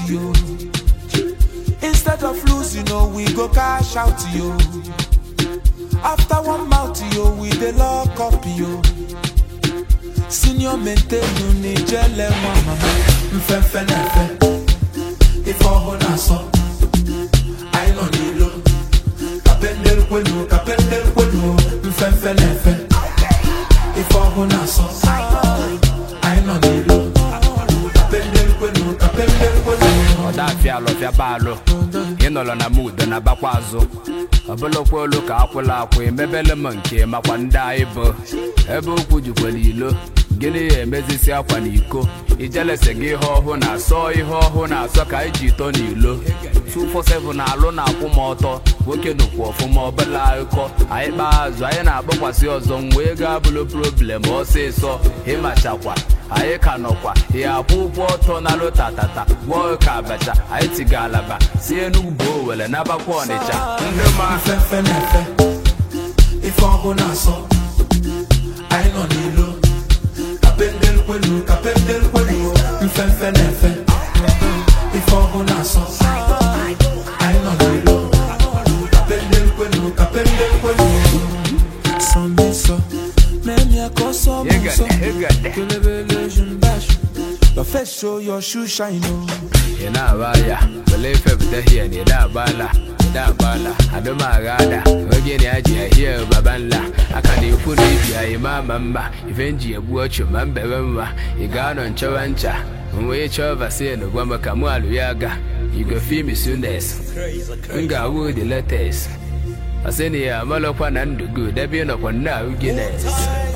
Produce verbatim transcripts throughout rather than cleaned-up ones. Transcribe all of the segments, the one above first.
you. Instead of losing, oh, we go cash out you. After one mouth, you, we the lock up you. Senior maintain you need jele mama. Mfefe nefe. If all na so, I know ni lo. Kapendel kwenu, kapendel kwenu. Mfefe nefe. If all na so, I know ni lo. Kapendel kwenu, kapendel kwenu. Oda fia lo fia balo. Inolo na mood na bakwazo. Abolo kwolo ka akwula akwe mebele manke makwa nda ibo. Ebe okwu jukwala ilo. Gini emezisi akwa n'iko. Ijelese gị ihe ọhụụ na-asọ ihe ọhụụ na-asọ ka iji ito n'ilo. two forty-seven na-alụ na-akwụ m ọtọ. Nwoke nukwu ọfụma ọbụla akụkọ. Anyị kpaa azụ anyị na-agbakwasị ọzọ mgbe ego abụlụ problem ọsịsọ. Ịmachakwa anyị ka nọkwa ya akwụ ụgwọ ọtọ na lụta tata gwọọ ka abacha anyị tiga alaba si Enugu Owere n'abakwa Ọnịcha. Ndị ma Mfefe nefe. Ife ọhụụ na-asọ anyị nọ n'ilo. Kapendel kwenu, kapendel kwenu. Mfefe nefe. Ife ọhụụ na-asọ anyị nọ n'ilo. Kapendel kwenu, kapendel kwenu. Sọmbiso memi akoso muso. Kelebele jumbash. Your face show your shoe shine oh. Ina baya believe if the here ni da bala da bala aduma gada oge ni aji here babanla aka ni funi biya imama mma ivenji ebu ocho mambebe mma igano nchawancha nwe chova se no gwamba kamu aluyaga you go feel me soonest nga wo the latest aseni ya malokwa na ndugu debi no kwa na ugines.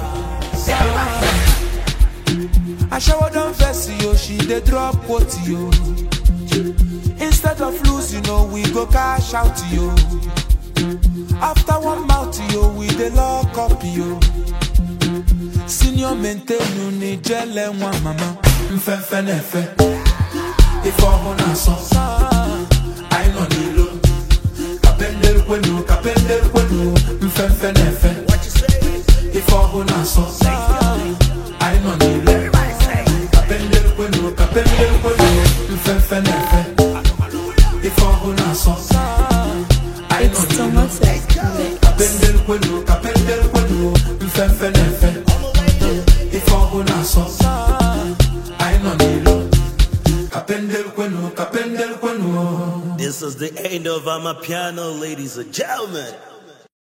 I shower down verse yo, she dey drop quote yo. Instead of losing, you know, we go cash out yo. After one mouth yo, we dey lock up yo. Senior maintain you need jele one mama. Mfefe nefe. If all na so, I know ni lo. Kapendel kwenu, kapendel kwenu. Mfefe nefe. If all na so, I know ni lo. Kapendel kwenu, kapendel kwenu. Mfefe nefe. If all na so, I know ni lo. Kapendel kwenu, kapendel kwenu. Mfefe nefe. If all na so, I know ni lo. Kapendel kwenu, kapendel kwenu. This is the end of Amapiano, ladies and gentlemen.